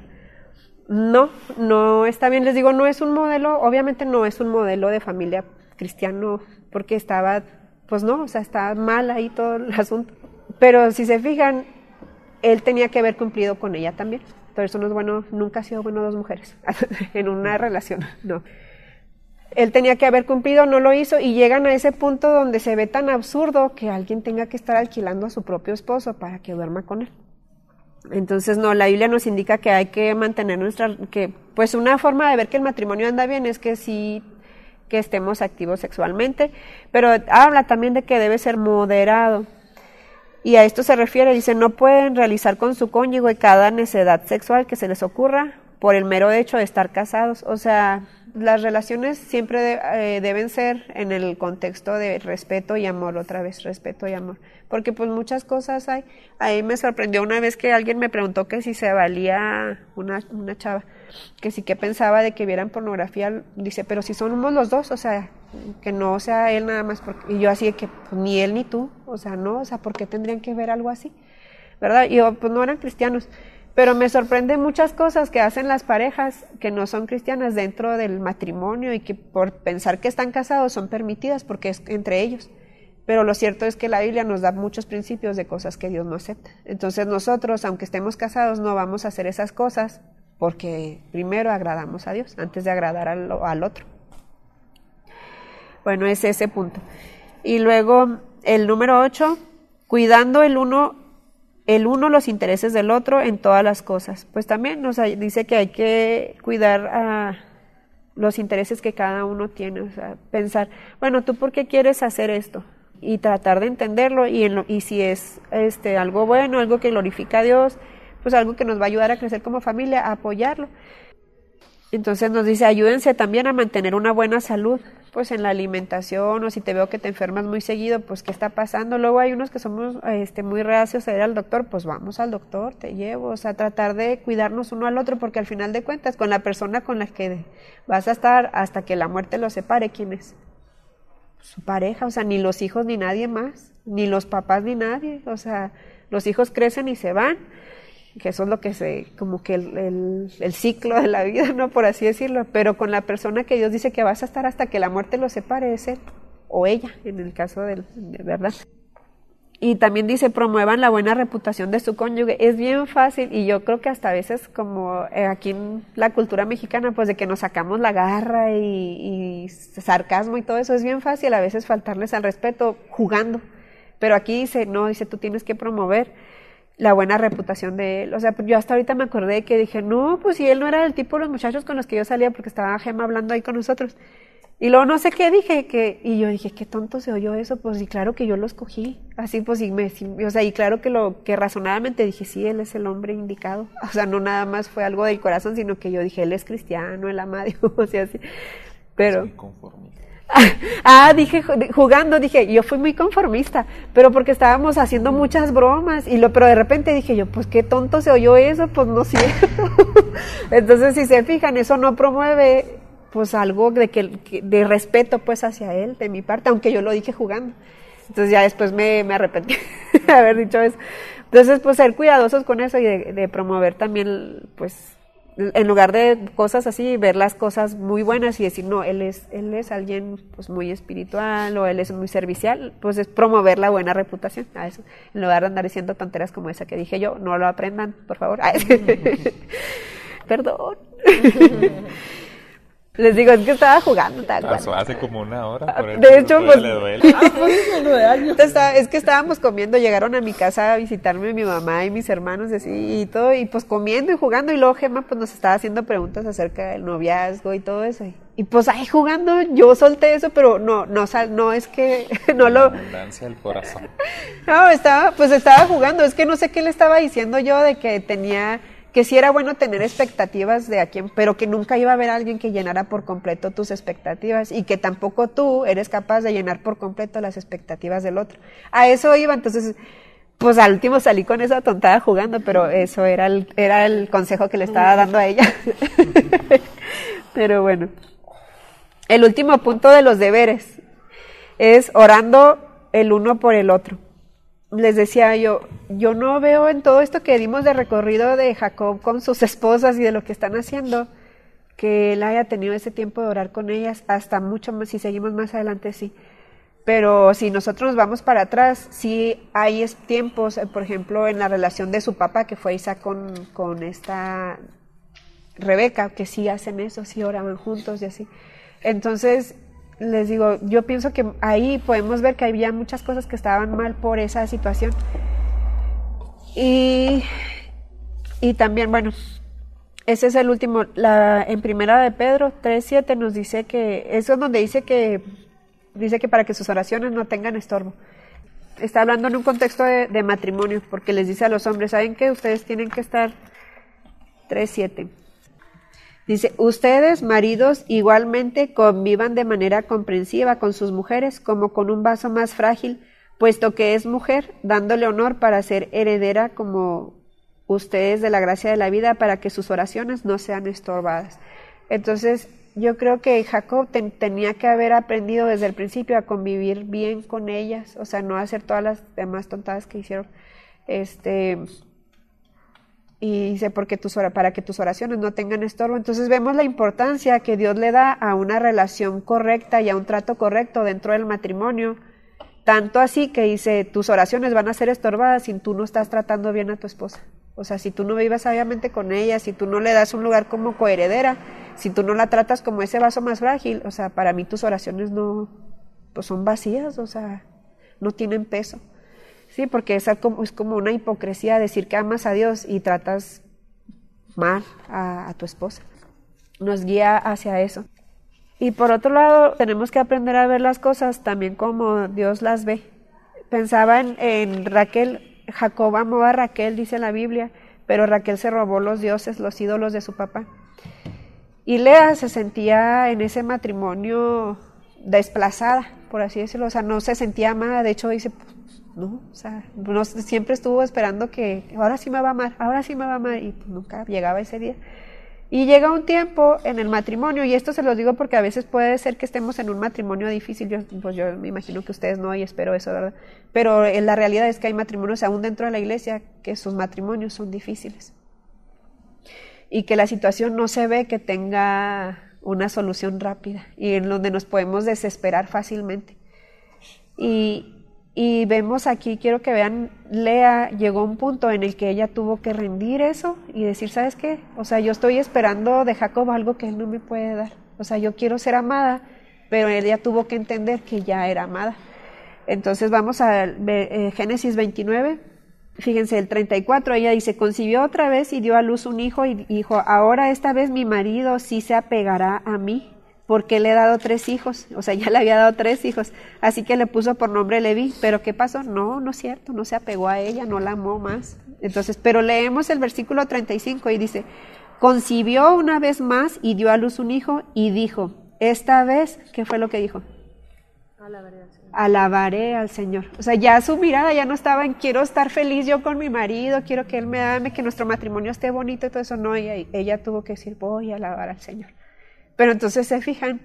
no está bien. Les digo, no es un modelo, obviamente no es un modelo de familia cristiano, porque estaba, pues no, o sea, está mal ahí todo el asunto. Pero si se fijan, él tenía que haber cumplido con ella también. Por eso no es bueno, nunca ha sido bueno dos mujeres en una relación, no. Él tenía que haber cumplido, no lo hizo, y llegan a ese punto donde se ve tan absurdo que alguien tenga que estar alquilando a su propio esposo para que duerma con él. Entonces, no, la Biblia nos indica que hay que mantener pues una forma de ver que el matrimonio anda bien es que que estemos activos sexualmente, pero habla también de que debe ser moderado. Y a esto se refiere, dice, no pueden realizar con su cónyuge cada necedad sexual que se les ocurra por el mero hecho de estar casados. O sea, las relaciones siempre deben ser en el contexto de respeto y amor, otra vez, respeto y amor. Porque pues muchas cosas hay. Ahí me sorprendió una vez que alguien me preguntó que si se valía una chava, que sí que pensaba de que vieran pornografía. Dice, pero si somos los dos, o sea, que no sea él nada más. Y yo así de que pues, ni él ni tú, o sea, no, o sea, ¿por qué tendrían que ver algo así? ¿Verdad? Y yo, pues no eran cristianos. Pero me sorprende muchas cosas que hacen las parejas que no son cristianas dentro del matrimonio y que por pensar que están casados son permitidas porque es entre ellos. Pero lo cierto es que la Biblia nos da muchos principios de cosas que Dios no acepta. Entonces nosotros, aunque estemos casados, no vamos a hacer esas cosas porque primero agradamos a Dios antes de agradar al otro. Bueno, es ese punto. Y luego el número 8, cuidando el uno los intereses del otro en todas las cosas. Pues también nos dice que hay que cuidar a los intereses que cada uno tiene, o sea, pensar, bueno, ¿tú por qué quieres hacer esto? Y tratar de entenderlo y si es algo bueno, algo que glorifica a Dios, pues algo que nos va a ayudar a crecer como familia, a apoyarlo. Entonces nos dice, ayúdense también a mantener una buena salud, pues en la alimentación, o si te veo que te enfermas muy seguido, pues ¿qué está pasando? Luego hay unos que somos muy reacios a ir al doctor, pues vamos al doctor, te llevo, o sea, tratar de cuidarnos uno al otro, porque al final de cuentas, con la persona con la que vas a estar hasta que la muerte los separe, ¿quién es? Su pareja, o sea, ni los hijos ni nadie más, ni los papás ni nadie, o sea, los hijos crecen y se van, que eso es lo que como que el ciclo de la vida, ¿no? Por así decirlo, pero con la persona que Dios dice que vas a estar hasta que la muerte los separe, es él o ella, en el caso de verdad. Y también dice, promuevan la buena reputación de su cónyuge. Es bien fácil, y yo creo que hasta a veces como aquí en la cultura mexicana, pues de que nos sacamos la garra y sarcasmo y todo eso, es bien fácil a veces faltarles al respeto jugando. Pero aquí dice, no, dice, tú tienes que promover la buena reputación de él. O sea, yo hasta ahorita me acordé que dije, no, pues si él no era el tipo de los muchachos con los que yo salía, porque estaba Gemma hablando ahí con nosotros. Y luego no sé qué dije, y yo dije, qué tonto se oyó eso, pues y claro que yo lo escogí, así pues o sea, y claro que razonablemente dije, sí, él es el hombre indicado, o sea, no nada más fue algo del corazón, sino que yo dije, él es cristiano, él ama a Dios, o sea, así, pero... Soy conformista. Dije, jugando, dije, yo fui muy conformista, pero porque estábamos haciendo muchas bromas, pero de repente dije yo, pues qué tonto se oyó eso, pues no es cierto. Entonces, si se fijan, eso no promueve pues algo de respeto pues hacia él, de mi parte, aunque yo lo dije jugando. Entonces ya después me arrepentí de haber dicho eso. Entonces, pues ser cuidadosos con eso y de promover también, pues, en lugar de cosas así, ver las cosas muy buenas y decir, no, él es alguien pues muy espiritual o él es muy servicial, pues es promover la buena reputación a eso, en lugar de andar diciendo tonteras como esa que dije yo, no lo aprendan, por favor. Perdón. Les digo, es que estaba jugando tal cual. Pasó hace como una hora. Por de hecho, pues, le duele. es que estábamos comiendo, llegaron a mi casa a visitarme mi mamá y mis hermanos así, y todo, y pues comiendo y jugando, y luego Gemma pues nos estaba haciendo preguntas acerca del noviazgo y todo eso, y pues ahí jugando, yo solté eso, pero no es que no lo... La abundancia del corazón. No, estaba jugando, es que no sé qué le estaba diciendo yo de que sí era bueno tener expectativas de a quién, pero que nunca iba a haber alguien que llenara por completo tus expectativas y que tampoco tú eres capaz de llenar por completo las expectativas del otro. A eso iba, entonces, pues al último salí con esa tontada jugando, pero eso era el consejo que le estaba dando a ella. Pero bueno. El último punto de los deberes es orando el uno por el otro. Les decía yo no veo en todo esto que dimos de recorrido de Jacob con sus esposas y de lo que están haciendo, que él haya tenido ese tiempo de orar con ellas, hasta mucho más, si seguimos más adelante, sí. Pero si nosotros nos vamos para atrás, sí hay tiempos, por ejemplo, en la relación de su papá, que fue Isaac con esta Rebeca, que sí hacen eso, sí oraban juntos y así. Entonces, les digo, yo pienso que ahí podemos ver que había muchas cosas que estaban mal por esa situación. Y también, bueno, ese es el último. En Primera de Pedro 3:7 nos dice que, eso es donde dice que para que sus oraciones no tengan estorbo. Está hablando en un contexto de matrimonio, porque les dice a los hombres, ¿saben qué? Ustedes tienen que estar 3:7. Dice, ustedes, maridos, igualmente convivan de manera comprensiva con sus mujeres como con un vaso más frágil, puesto que es mujer, dándole honor para ser heredera como ustedes de la gracia de la vida, para que sus oraciones no sean estorbadas. Entonces, yo creo que Jacob tenía que haber aprendido desde el principio a convivir bien con ellas, o sea, no hacer todas las demás tontadas que hicieron. Y dice, para que tus oraciones no tengan estorbo. Entonces vemos la importancia que Dios le da a una relación correcta y a un trato correcto dentro del matrimonio. Tanto así que dice, tus oraciones van a ser estorbadas si tú no estás tratando bien a tu esposa. O sea, si tú no vives sabiamente con ella, si tú no le das un lugar como coheredera, si tú no la tratas como ese vaso más frágil, o sea, para mí tus oraciones no, pues son vacías, o sea, no tienen peso. Sí, porque es como una hipocresía decir que amas a Dios y tratas mal a tu esposa. Nos guía hacia eso. Y por otro lado, tenemos que aprender a ver las cosas también como Dios las ve. Pensaba en Raquel. Jacob amó a Raquel, dice la Biblia, pero Raquel se robó los dioses, los ídolos de su papá. Y Lea se sentía en ese matrimonio desplazada, por así decirlo. O sea, no se sentía amada. De hecho, dice... No, o sea, siempre estuvo esperando que ahora sí me va a amar, y pues nunca llegaba ese día. Y llega un tiempo en el matrimonio, y esto se los digo porque a veces puede ser que estemos en un matrimonio difícil, yo me imagino que ustedes no, y espero eso, ¿verdad? Pero la realidad es que hay matrimonios aún dentro de la iglesia que sus matrimonios son difíciles. Y que la situación no se ve que tenga una solución rápida, y en donde nos podemos desesperar fácilmente. Y vemos aquí, quiero que vean, Lea llegó a un punto en el que ella tuvo que rendir eso y decir, ¿sabes qué? O sea, yo estoy esperando de Jacob algo que él no me puede dar. O sea, yo quiero ser amada, pero ella tuvo que entender que ya era amada. Entonces vamos a Génesis 29, fíjense, el 34, ella dice, concibió otra vez y dio a luz un hijo y dijo, ahora esta vez mi marido sí se apegará a mí, porque le he dado 3 hijos, o sea, ya le había dado 3 hijos, así que le puso por nombre Leví. Pero ¿qué pasó? No es cierto, no se apegó a ella, no la amó más. Entonces, pero leemos el versículo 35 y dice, concibió una vez más y dio a luz un hijo y dijo, esta vez, ¿qué fue lo que dijo? Alabaré al Señor. O sea, ya su mirada ya no estaba en quiero estar feliz yo con mi marido, quiero que él me ame, que nuestro matrimonio esté bonito y todo eso. No, ella tuvo que decir, voy a alabar al Señor. Pero entonces se fijan,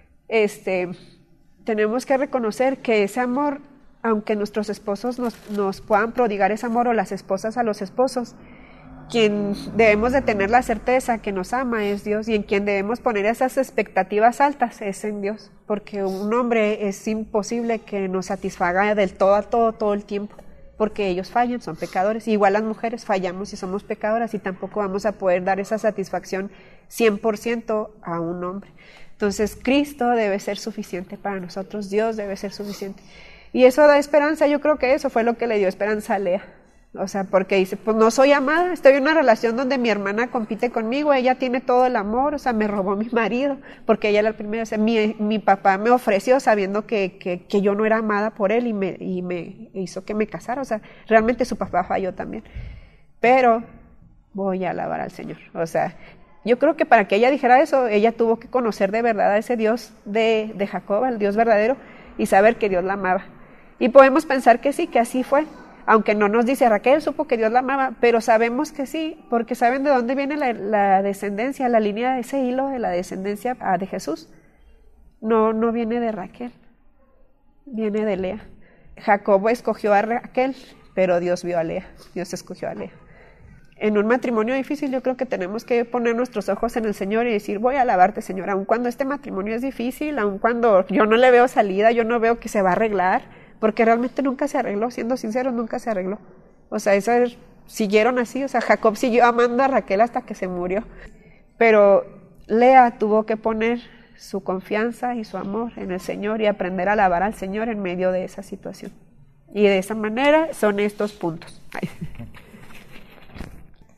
tenemos que reconocer que ese amor, aunque nuestros esposos nos puedan prodigar ese amor, o las esposas a los esposos, quien debemos de tener la certeza que nos ama es Dios, y en quien debemos poner esas expectativas altas es en Dios, porque un hombre es imposible que nos satisfaga del todo a todo el tiempo, porque ellos fallan, son pecadores. Igual las mujeres fallamos y somos pecadoras, y tampoco vamos a poder dar esa satisfacción 100% a un hombre. Entonces Cristo debe ser suficiente para nosotros, Dios debe ser suficiente. Y eso da esperanza. Yo creo que eso fue lo que le dio esperanza a Lea. O sea, porque dice, pues no soy amada, estoy en una relación donde mi hermana compite conmigo, ella tiene todo el amor, o sea, me robó mi marido, porque ella era la primera. O sea, mi papá me ofreció sabiendo que yo no era amada por él, y me hizo que me casara. O sea, realmente su papá falló también. Pero voy a alabar al Señor. O sea, yo creo que para que ella dijera eso, ella tuvo que conocer de verdad a ese Dios de Jacob, al Dios verdadero, y saber que Dios la amaba. Y podemos pensar que sí, que así fue. Aunque no nos dice, Raquel supo que Dios la amaba, pero sabemos que sí, porque saben de dónde viene la descendencia, la línea de ese hilo de la descendencia de Jesús. No viene de Raquel, viene de Lea. Jacob escogió a Raquel, pero Dios vio a Lea, Dios escogió a Lea. En un matrimonio difícil yo creo que tenemos que poner nuestros ojos en el Señor y decir, voy a alabarte, Señor, aun cuando este matrimonio es difícil, aun cuando yo no le veo salida, yo no veo que se va a arreglar, porque realmente nunca se arregló, siendo sinceros, nunca se arregló. O sea, siguieron así, o sea, Jacob siguió amando a Raquel hasta que se murió. Pero Lea tuvo que poner su confianza y su amor en el Señor y aprender a alabar al Señor en medio de esa situación. Y de esa manera son estos puntos.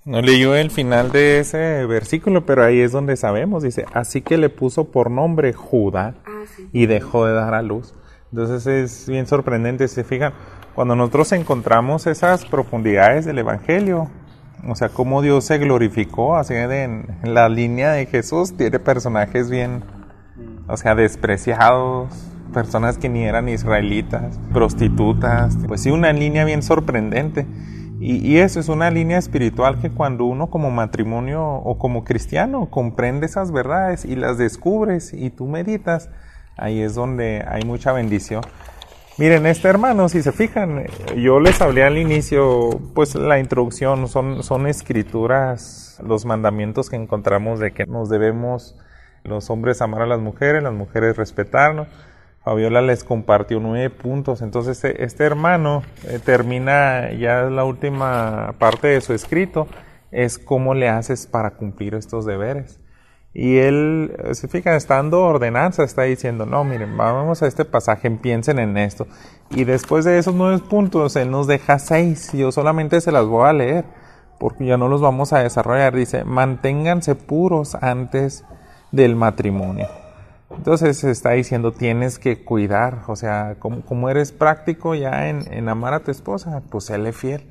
No leyó el final de ese versículo, pero ahí es donde sabemos, dice, así que le puso por nombre Judá y dejó de dar a luz. Entonces es bien sorprendente, se fijan, cuando nosotros encontramos esas profundidades del Evangelio, o sea, cómo Dios se glorificó, así en la línea de Jesús, tiene personajes bien, o sea, despreciados, personas que ni eran israelitas, prostitutas, pues sí, una línea bien sorprendente. Y eso es una línea espiritual que cuando uno como matrimonio o como cristiano comprende esas verdades y las descubres y tú meditas, ahí es donde hay mucha bendición. Miren, hermano, si se fijan, yo les hablé al inicio, pues la introducción son escrituras, los mandamientos que encontramos de que nos debemos los hombres amar a las mujeres respetarnos. Fabiola les compartió 9 puntos, entonces hermano termina ya la última parte de su escrito, es cómo le haces para cumplir estos deberes. Y él, se fijan, está dando ordenanza, está diciendo, no, miren, vamos a este pasaje, piensen en esto. Y después de esos 9 puntos, él nos deja 6, yo solamente se las voy a leer, porque ya no los vamos a desarrollar. Dice, manténganse puros antes del matrimonio. Entonces está diciendo, tienes que cuidar, o sea, como eres práctico ya en amar a tu esposa, pues séle fiel.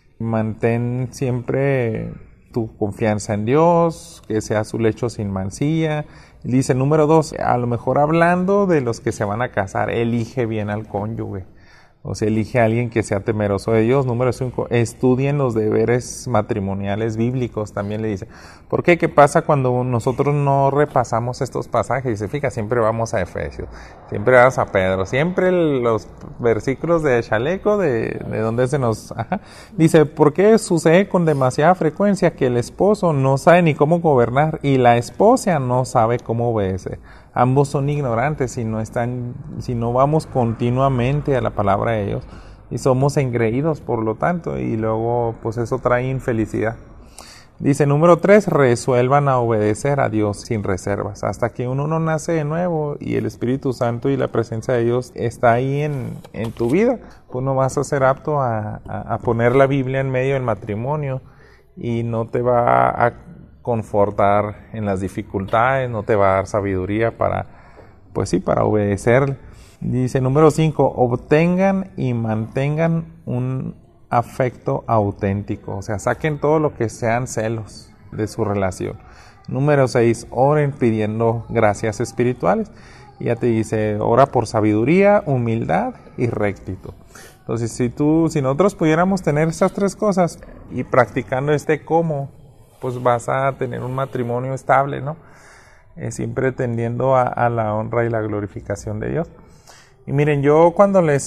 Mantén siempre tu confianza en Dios, que sea su lecho sin mancilla. Dice, número 2, a lo mejor hablando de los que se van a casar, elige bien al cónyuge. O sea, elige a alguien que sea temeroso de Dios. Número 5, estudien los deberes matrimoniales bíblicos, también le dice. ¿Por qué? ¿Qué pasa cuando nosotros no repasamos estos pasajes? Dice, fíjate, siempre vamos a Efesios, siempre vamos a Pedro, siempre los versículos de chaleco, de donde se nos... Ajá. Dice, ¿por qué sucede con demasiada frecuencia que el esposo no sabe ni cómo gobernar y la esposa no sabe cómo obedecer? Ambos son ignorantes si no vamos continuamente a la palabra de Dios y somos engreídos por lo tanto, y luego pues eso trae infelicidad. Dice número 3, resuelvan a obedecer a Dios sin reservas. Hasta que uno no nace de nuevo y el Espíritu Santo y la presencia de Dios está ahí en tu vida, pues no vas a ser apto a poner la Biblia en medio del matrimonio y no te va a confortar en las dificultades, no te va a dar sabiduría para obedecer. Dice número 5, obtengan y mantengan un afecto auténtico, o sea, saquen todo lo que sean celos de su relación. Número 6, oren pidiendo gracias espirituales. Y ya te dice, ora por sabiduría, humildad y rectitud. Entonces, si nosotros pudiéramos tener estas 3 cosas y practicando cómo, pues vas a tener un matrimonio estable, ¿no? Siempre tendiendo a la honra y la glorificación de Dios. Y miren, yo cuando les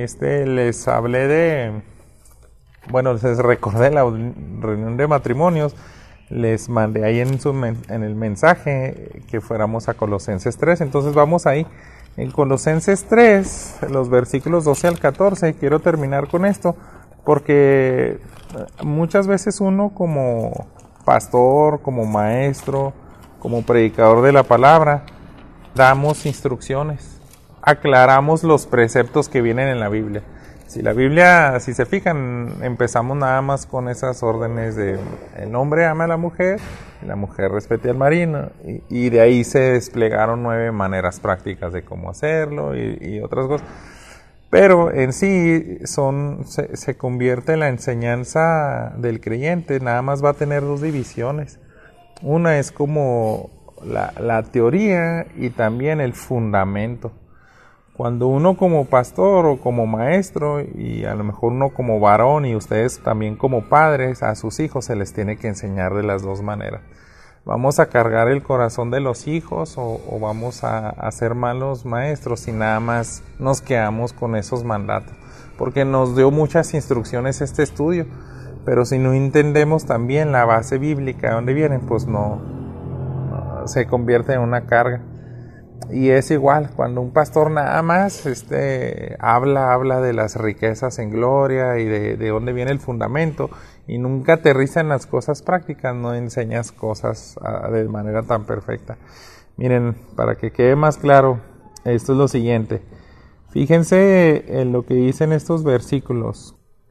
hablé les recordé la reunión de matrimonios, les mandé ahí en el mensaje que fuéramos a Colosenses 3, entonces vamos ahí. En Colosenses 3, los versículos 12 al 14, quiero terminar con esto, porque muchas veces uno como pastor, como maestro, como predicador de la palabra, damos instrucciones, aclaramos los preceptos que vienen en la Biblia. Si se fijan, empezamos nada más con esas órdenes de el hombre ama a la mujer respete al marido, y de ahí se desplegaron 9 maneras prácticas de cómo hacerlo y otras cosas. Pero en sí se convierte en la enseñanza del creyente, nada más va a tener 2 divisiones. Una es como la teoría y también el fundamento. Cuando uno como pastor o como maestro, y a lo mejor uno como varón y ustedes también como padres, a sus hijos se les tiene que enseñar de las 2 maneras. ¿Vamos a cargar el corazón de los hijos o vamos a ser malos maestros si nada más nos quedamos con esos mandatos? Porque nos dio muchas instrucciones este estudio, pero si no entendemos también la base bíblica de dónde vienen, pues no se convierte en una carga. Y es igual, cuando un pastor nada más habla de las riquezas en gloria y de dónde viene el fundamento y nunca aterriza en las cosas prácticas, no enseñas cosas de manera tan perfecta. Miren, para que quede más claro, esto es lo siguiente. Fíjense en lo que dicen estos versículos.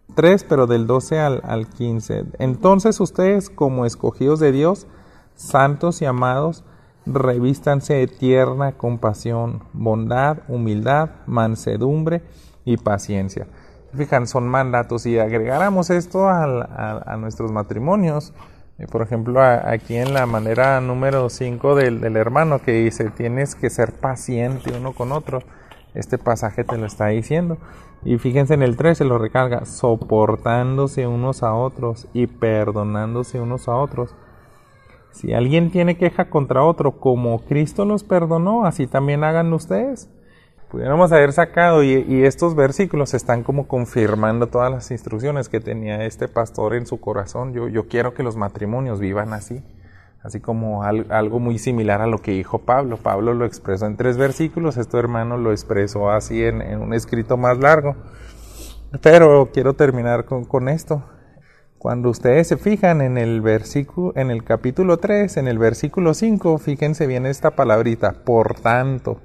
3, pero del 12 al 15. Entonces ustedes, como escogidos de Dios, santos y amados, revístanse de tierna compasión, bondad, humildad, mansedumbre y paciencia. Fijan, son mandatos. Si agregáramos esto a nuestros matrimonios, por ejemplo, aquí en la manera número 5 del hermano que dice, tienes que ser paciente uno con otro. Este pasaje te lo está diciendo. Y fíjense en el 3, se lo recarga, soportándose unos a otros y perdonándose unos a otros. Si alguien tiene queja contra otro, como Cristo los perdonó, así también háganlo ustedes. Pudiéramos haber sacado, y estos versículos están como confirmando todas las instrucciones que tenía este pastor en su corazón. Yo quiero que los matrimonios vivan así como algo muy similar a lo que dijo Pablo. Pablo lo expresó en 3 versículos, este hermano lo expresó así en un escrito más largo. Pero quiero terminar con esto. Cuando ustedes se fijan en el capítulo 3, en el versículo 5, fíjense bien esta palabrita, por tanto.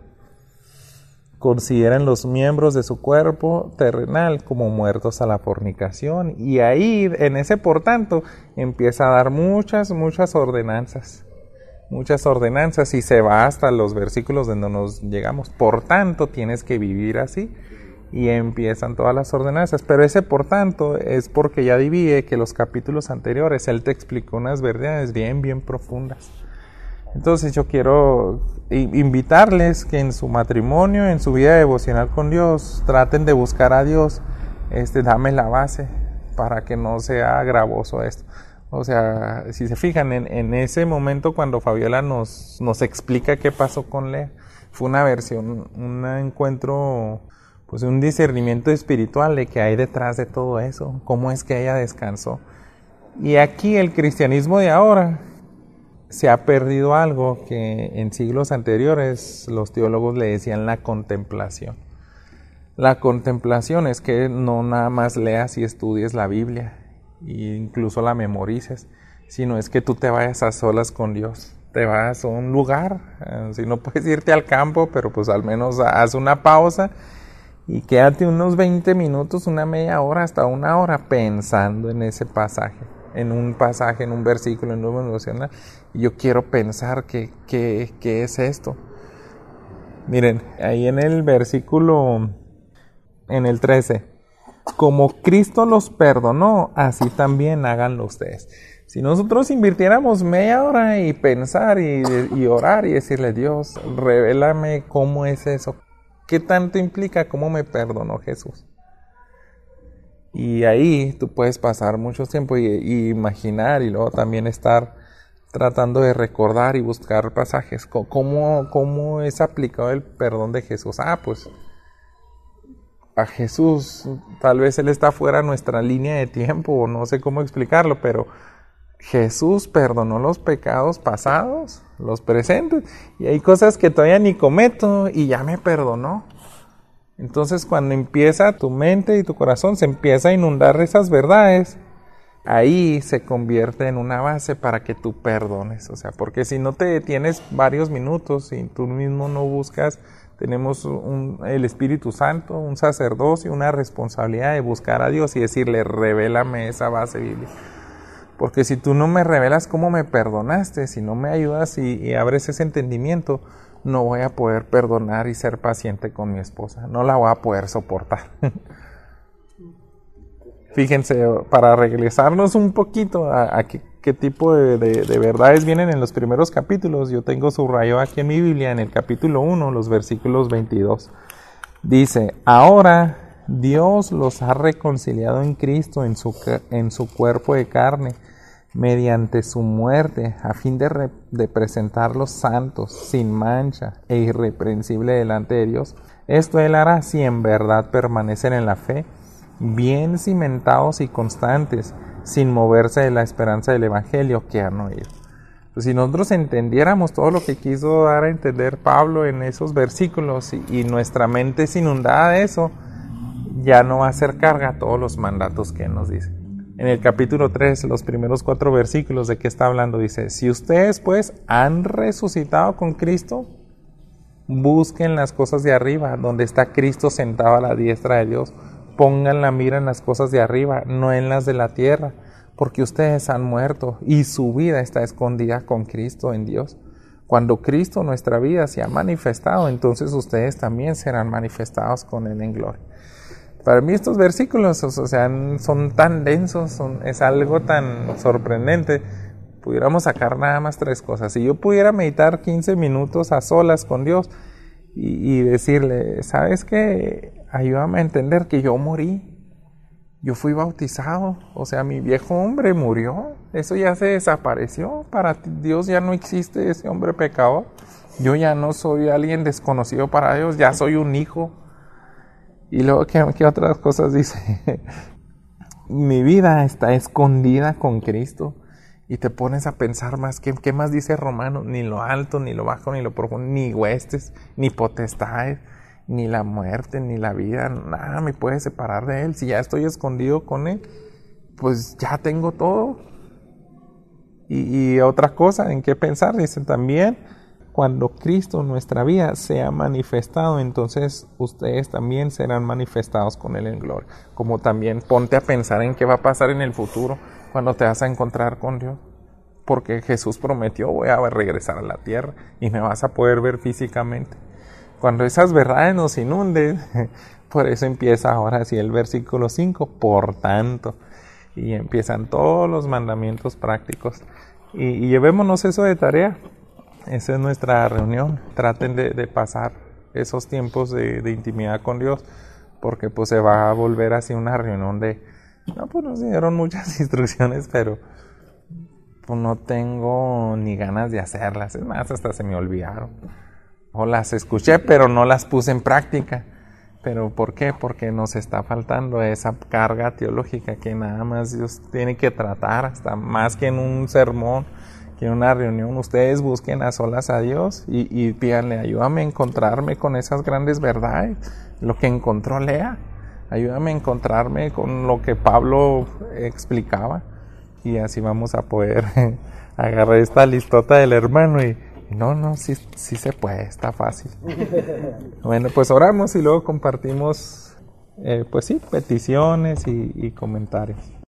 Consideran los miembros de su cuerpo terrenal como muertos a la fornicación. Y ahí, en ese por tanto, empieza a dar muchas ordenanzas. Muchas ordenanzas, y se va hasta los versículos donde nos llegamos. Por tanto, tienes que vivir así. Y empiezan todas las ordenanzas. Pero ese por tanto es porque ya divide que los capítulos anteriores él te explicó unas verdades bien profundas. Entonces yo quiero invitarles que en su matrimonio, en su vida devocional con Dios, traten de buscar a Dios. Dame la base para que no sea gravoso esto. O sea, si se fijan en ese momento cuando Fabiola nos explica qué pasó con Lea, fue un encuentro, pues un discernimiento espiritual de qué hay detrás de todo eso, cómo es que ella descansó. Y aquí el cristianismo de ahora se ha perdido algo que en siglos anteriores los teólogos le decían la contemplación. La contemplación es que no nada más leas y estudies la Biblia, e incluso la memorices, sino es que tú te vayas a solas con Dios. Te vas a un lugar, si no puedes irte al campo, pero pues al menos haz una pausa y quédate unos 20 minutos, una media hora, hasta una hora pensando en ese pasaje. En un versículo, en un devocional, y yo quiero pensar qué es esto. Miren, ahí en el versículo, en el 13, como Cristo los perdonó, así también háganlo ustedes. Si nosotros invirtiéramos media hora y pensar y orar y decirle, Dios, revélame cómo es eso, qué tanto implica cómo me perdonó Jesús. Y ahí tú puedes pasar mucho tiempo y imaginar, y luego también estar tratando de recordar y buscar pasajes. ¿Cómo es aplicado el perdón de Jesús? Pues a Jesús, tal vez Él está fuera de nuestra línea de tiempo, o no sé cómo explicarlo, pero Jesús perdonó los pecados pasados, los presentes, y hay cosas que todavía ni cometo y ya me perdonó. Entonces cuando empieza tu mente y tu corazón se empieza a inundar esas verdades, ahí se convierte en una base para que tú perdones. O sea, porque si no te detienes varios minutos y tú mismo no buscas, tenemos el Espíritu Santo, un sacerdocio, una responsabilidad de buscar a Dios y decirle, revélame esa base bíblica. Porque si tú no me revelas cómo me perdonaste, si no me ayudas y abres ese entendimiento, no voy a poder perdonar y ser paciente con mi esposa. No la voy a poder soportar. Fíjense, para regresarnos un poquito a qué tipo de verdades vienen en los primeros capítulos, yo tengo subrayado aquí en mi Biblia, en el capítulo 1, los versículos 22. Dice, ahora Dios los ha reconciliado en Cristo, en su cuerpo de carne, mediante su muerte, a fin de presentarlos santos, sin mancha e irreprensible delante de Dios. Esto Él hará si en verdad permanecen en la fe, bien cimentados y constantes, sin moverse de la esperanza del Evangelio que han oído. Pues si nosotros entendiéramos todo lo que quiso dar a entender Pablo en esos versículos y nuestra mente es inundada de eso, ya no va a hacer carga a todos los mandatos que Él nos dice. En el capítulo 3, los primeros 4 versículos, ¿de qué está hablando? Dice, si ustedes pues han resucitado con Cristo, busquen las cosas de arriba, donde está Cristo sentado a la diestra de Dios. pongan la mira en las cosas de arriba, no en las de la tierra, porque ustedes han muerto y su vida está escondida con Cristo en Dios. Cuando Cristo, nuestra vida, se ha manifestado, entonces ustedes también serán manifestados con Él en gloria. Para mí estos versículos, o sea, son tan densos, es algo tan sorprendente. Pudiéramos sacar nada más 3 cosas. Si yo pudiera meditar 15 minutos a solas con Dios y decirle, ¿sabes qué? Ayúdame a entender que yo morí. Yo fui bautizado, o sea, mi viejo hombre murió, eso ya se desapareció, para Dios ya no existe ese hombre pecador, yo ya no soy alguien desconocido para Dios, ya soy un hijo. Y luego, ¿qué otras cosas dice? Mi vida está escondida con Cristo, y te pones a pensar más, ¿qué más dice Romanos? Ni lo alto, ni lo bajo, ni lo profundo, ni huestes, ni potestades, ni la muerte, ni la vida, nada me puede separar de Él. Si ya estoy escondido con Él, pues ya tengo todo. Y otra cosa en qué pensar, dice también, cuando Cristo en nuestra vida sea manifestado, entonces ustedes también serán manifestados con Él en gloria. Como también ponte a pensar en qué va a pasar en el futuro, cuando te vas a encontrar con Dios. Porque Jesús prometió, voy a regresar a la tierra y me vas a poder ver físicamente. Cuando esas verdades nos inunden, por eso empieza ahora así el versículo 5, por tanto, y empiezan todos los mandamientos prácticos. Y llevémonos eso de tarea, esa es nuestra reunión, traten de pasar esos tiempos de intimidad con Dios, porque pues se va a volver así una reunión pues nos dieron muchas instrucciones, pero pues no tengo ni ganas de hacerlas, es más, hasta se me olvidaron. O las escuché, pero no las puse en práctica. ¿Pero por qué? Porque nos está faltando esa carga teológica que nada más Dios tiene que tratar, hasta más que en un sermón, que en una reunión. Ustedes busquen a solas a Dios y pídanle, ayúdame a encontrarme con esas grandes verdades, lo que encontró Lea. Ayúdame a encontrarme con lo que Pablo explicaba. Y así vamos a poder agarrar esta listota del hermano y no, sí se puede, está fácil. Bueno, pues oramos y luego compartimos, pues sí, peticiones y comentarios.